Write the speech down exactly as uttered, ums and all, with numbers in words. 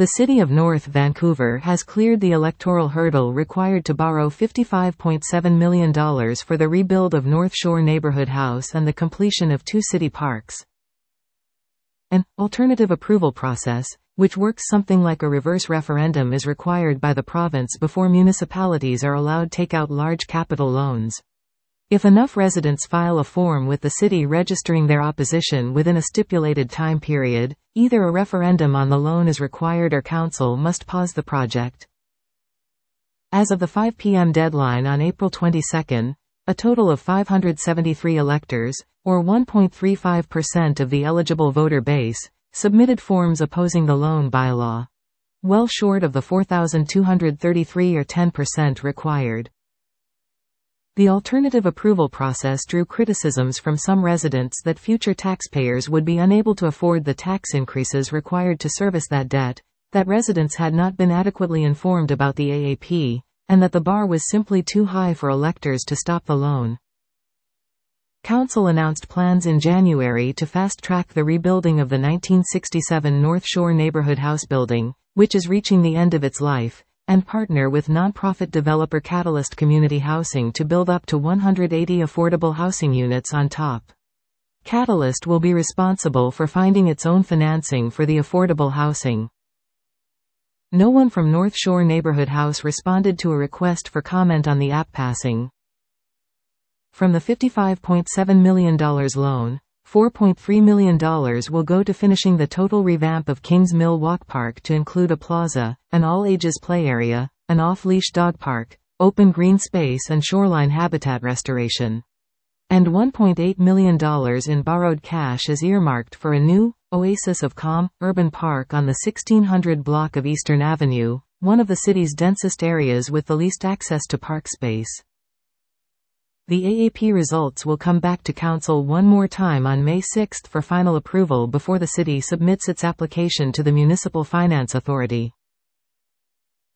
The City of North Vancouver has cleared the electoral hurdle required to borrow fifty-five point seven million dollars for the rebuild of North Shore Neighborhood House and the completion of two city parks. An alternative approval process, which works something like a reverse referendum, is required by the province before municipalities are allowed to take out large capital loans. If enough residents file a form with the city registering their opposition within a stipulated time period, either a referendum on the loan is required or council must pause the project. As of the five p m deadline on April twenty-second, a total of five hundred seventy-three electors, or one point three five percent of the eligible voter base, submitted forms opposing the loan bylaw. Well short of the four thousand two hundred thirty-three or ten percent required. The alternative approval process drew criticisms from some residents that future taxpayers would be unable to afford the tax increases required to service that debt, that residents had not been adequately informed about the A A P, and that the bar was simply too high for electors to stop the loan. Council announced plans in January to fast-track the rebuilding of the nineteen sixty-seven North Shore Neighborhood House building, which is reaching the end of its life, and partner with nonprofit developer Catalyst Community Housing to build up to one hundred eighty affordable housing units on top. Catalyst will be responsible for finding its own financing for the affordable housing. No one from North Shore Neighborhood House responded to a request for comment on the app passing. From the fifty-five point seven million dollars loan, four point three million dollars will go to finishing the total revamp of Kings Mill Walk Park to include a plaza, an all-ages play area, an off-leash dog park, open green space and shoreline habitat restoration. And one point eight million dollars in borrowed cash is earmarked for a new, Oasis of Calm, urban park on the sixteen hundred block of Eastern Avenue, one of the city's densest areas with the least access to park space. The A A P results will come back to Council one more time on May sixth for final approval before the city submits its application to the Municipal Finance Authority.